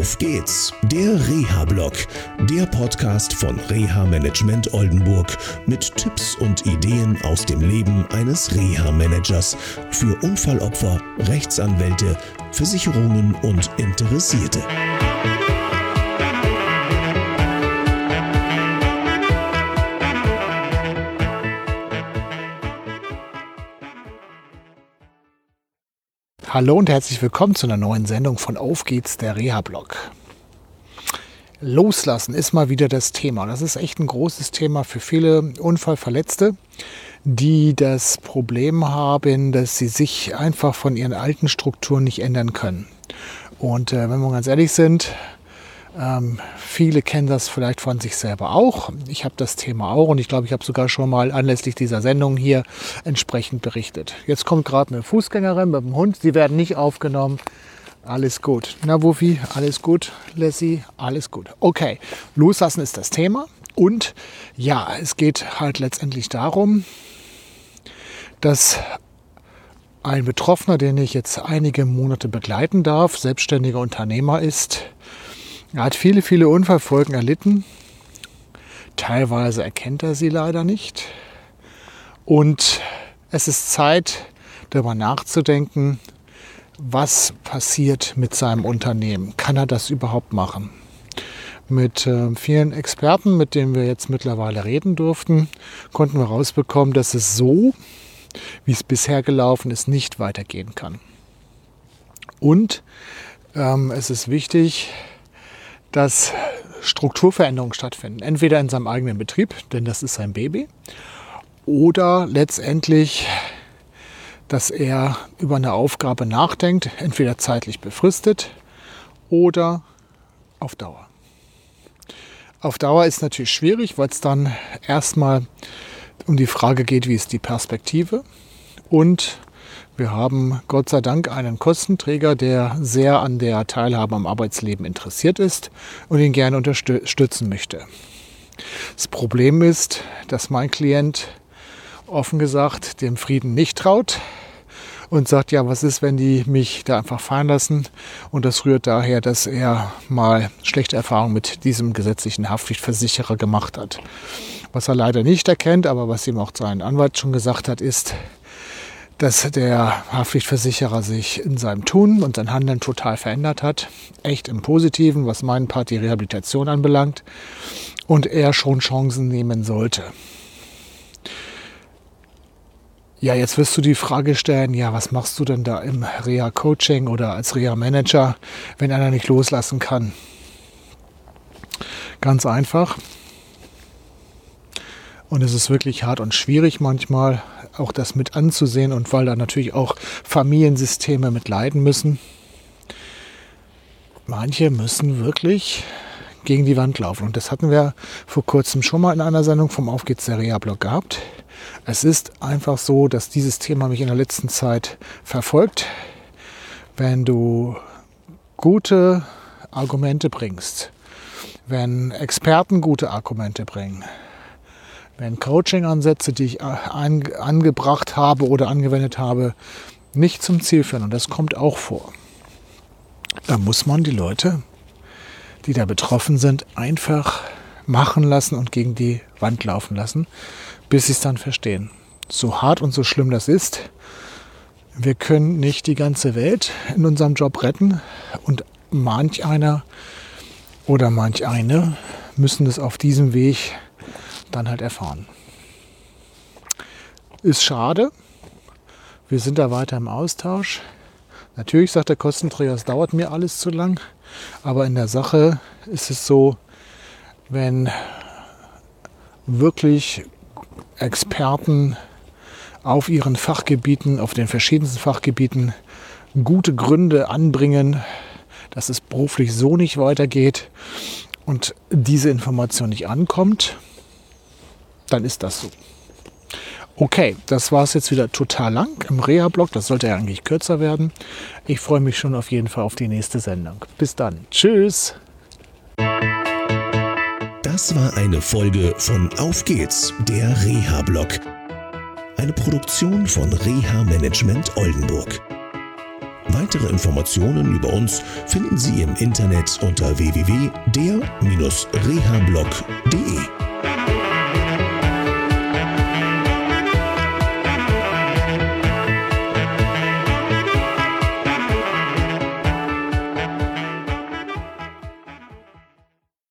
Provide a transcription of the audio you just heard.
Auf geht's, der Reha-Blog, der Podcast von Reha-Management Oldenburg mit Tipps und Ideen aus dem Leben eines Reha-Managers für Unfallopfer, Rechtsanwälte, Versicherungen und Interessierte. Hallo und herzlich willkommen zu einer neuen Sendung von Auf geht's, der Reha-Blog. Loslassen ist mal wieder das Thema. Das ist echt ein großes Thema für viele Unfallverletzte, die das Problem haben, dass sie sich einfach von ihren alten Strukturen nicht ändern können. Und wenn wir ganz ehrlich sind, viele kennen das vielleicht von sich selber auch. Ich habe das Thema auch und ich glaube, ich habe sogar schon mal anlässlich dieser Sendung hier entsprechend berichtet. Jetzt kommt gerade eine Fußgängerin mit dem Hund. Sie werden nicht aufgenommen. Alles gut. Na, Wuffi, alles gut. Lassie, alles gut. Okay, loslassen ist das Thema. Und ja, es geht halt letztendlich darum, dass ein Betroffener, den ich jetzt einige Monate begleiten darf, selbstständiger Unternehmer ist. Er hat viele Unfallfolgen erlitten. Teilweise erkennt er sie leider nicht. Und es ist Zeit, darüber nachzudenken, was passiert mit seinem Unternehmen. Kann er das überhaupt machen? Mit vielen Experten, mit denen wir jetzt mittlerweile reden durften, konnten wir rausbekommen, dass es so, wie es bisher gelaufen ist, nicht weitergehen kann. Und es ist wichtig, dass Strukturveränderungen stattfinden. Entweder in seinem eigenen Betrieb, denn das ist sein Baby, oder letztendlich, dass er über eine Aufgabe nachdenkt, entweder zeitlich befristet oder auf Dauer. Auf Dauer ist natürlich schwierig, weil es dann erstmal um die Frage geht, wie ist die Perspektive. Und wir haben Gott sei Dank einen Kostenträger, der sehr an der Teilhabe am Arbeitsleben interessiert ist und ihn gerne unterstützen möchte. Das Problem ist, dass mein Klient offen gesagt dem Frieden nicht traut und sagt, ja, was ist, wenn die mich da einfach fahren lassen? Und das rührt daher, dass er mal schlechte Erfahrungen mit diesem gesetzlichen Haftpflichtversicherer gemacht hat. Was er leider nicht erkennt, aber was ihm auch sein Anwalt schon gesagt hat, ist, dass der Haftpflichtversicherer sich in seinem Tun und sein Handeln total verändert hat. Echt im Positiven, was meinen Part die Rehabilitation anbelangt. Und er schon Chancen nehmen sollte. Ja, jetzt wirst du die Frage stellen, ja, was machst du denn da im Reha-Coaching oder als Reha-Manager, wenn einer nicht loslassen kann? Ganz einfach. Und es ist wirklich hart und schwierig manchmal, auch das mit anzusehen und weil da natürlich auch Familiensysteme mit leiden müssen. Manche müssen wirklich gegen die Wand laufen. Und das hatten wir vor kurzem schon mal in einer Sendung vom Auf geht's der Reha-Blog gehabt. Es ist einfach so, dass dieses Thema mich in der letzten Zeit verfolgt. Wenn du gute Argumente bringst, wenn Experten gute Argumente bringen, wenn Coaching-Ansätze, die ich angebracht habe oder angewendet habe, nicht zum Ziel führen, und das kommt auch vor, dann muss man die Leute, die da betroffen sind, einfach machen lassen und gegen die Wand laufen lassen, bis sie es dann verstehen. So hart und so schlimm das ist, wir können nicht die ganze Welt in unserem Job retten und manch einer oder manch eine müssen es auf diesem Weg dann halt erfahren. Ist schade. Wir sind da weiter im Austausch. Natürlich sagt der Kostenträger, es dauert mir alles zu lang. Aber in der Sache ist es so, wenn wirklich Experten auf ihren Fachgebieten, auf den verschiedensten Fachgebieten gute Gründe anbringen, dass es beruflich so nicht weitergeht und diese Information nicht ankommt, dann ist das so. Okay, das war es jetzt wieder total lang im Reha-Blog. Das sollte ja eigentlich kürzer werden. Ich freue mich schon auf jeden Fall auf die nächste Sendung. Bis dann. Tschüss. Das war eine Folge von Auf geht's, der Reha-Blog. Eine Produktion von Reha-Management Oldenburg. Weitere Informationen über uns finden Sie im Internet unter www.der-rehablog.de.